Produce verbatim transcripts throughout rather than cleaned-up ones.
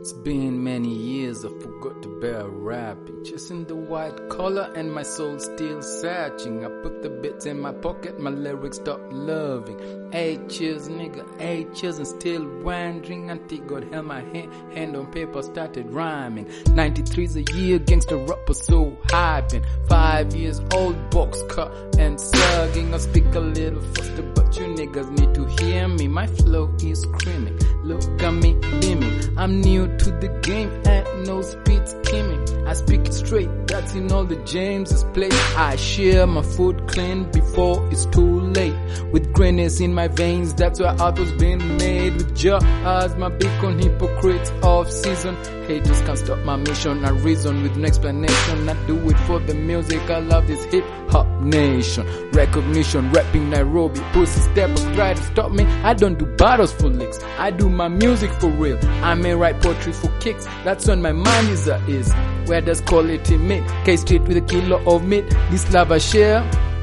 It's been many years I forgot to bear rapping, chasing the white collar and my soul still searching. I put the bits in my pocket, my lyrics stop loving. Eight years nigga, eight years and still wandering until God held my hand, hand on paper started rhyming. ninety-three's a year, gangster rapper so hyping. Five years old, box cut and slugging. I speak a little faster but you niggas need to hear me. My flow is screaming, look at me beaming. I'm new to the game and no speed skimming. I speak it straight, that's in all the James's place. I share my food clean before it's too late. With greenness in my veins, that's why others been made. With Jah as my beacon, hypocrites off season. Haters can't stop my mission, I reason with no explanation. I do it for the music, I love this hip hop nation. Recognition, rapping Nairobi, pussy steppers try to stop me. I don't do battles for licks, I do my music for real. I may write poetry for kicks, that's when my mind is a is. Where does quality meet? K-Street with a kilo of meat. This love I share,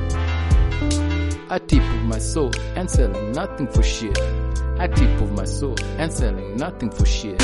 I tip of my soul and selling nothing for shit. I tip of my soul and selling nothing for shit.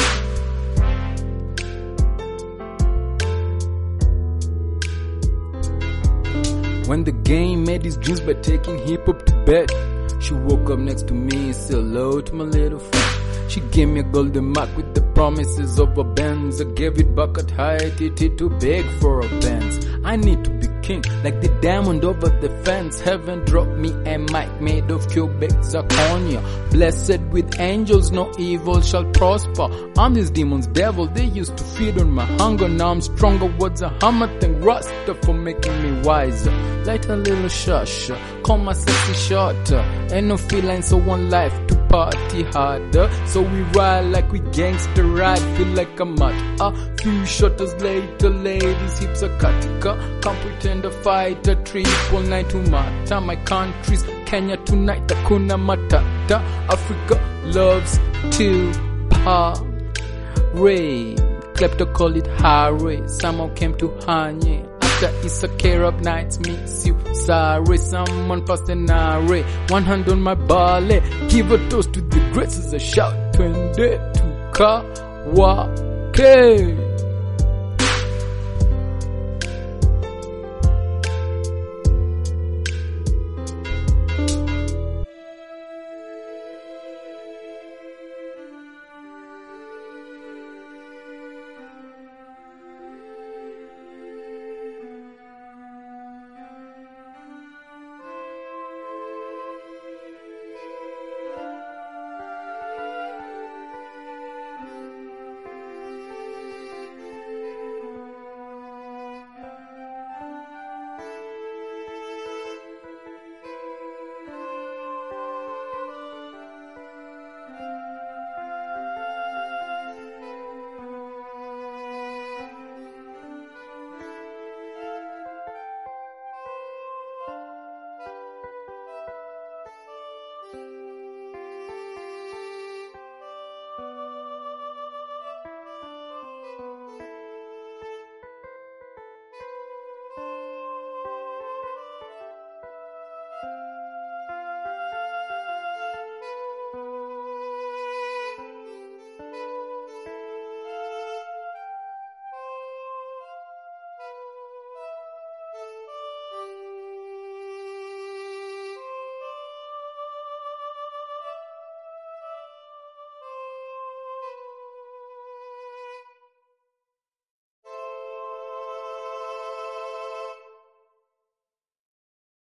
When the game made his dreams by taking hip hop to bed, she woke up next to me and said hello to my little friend. She gave me a golden mark with the promises of a Benz. I gave it back at high T T to beg for a Benz. I need to be king, like the diamond over the fence. Heaven dropped me a mic made of cubic zirconia. Blessed with angels, no evil shall prosper. I'm this demon's devil, they used to feed on my hunger. Now I'm stronger, words a hammer, thank Rasta for making me wiser. Light a little shasha, call my sexy shorter. Ain't no feeling, so one life to party harder. So we ride like we gangster ride, feel like a mat. A few shutters later, ladies hips are katika. Can't pretend to fight a triple nine to matter. My country's Kenya tonight, Hakuna Matata. Africa loves to parade. Klepto call it Harry. Someone came to Hanye. After Issa K-Rob nights meets you. Sorry, someone passed an array. One hand on my ballet. Give a toast to the greats as a shout. Twende to Kawake.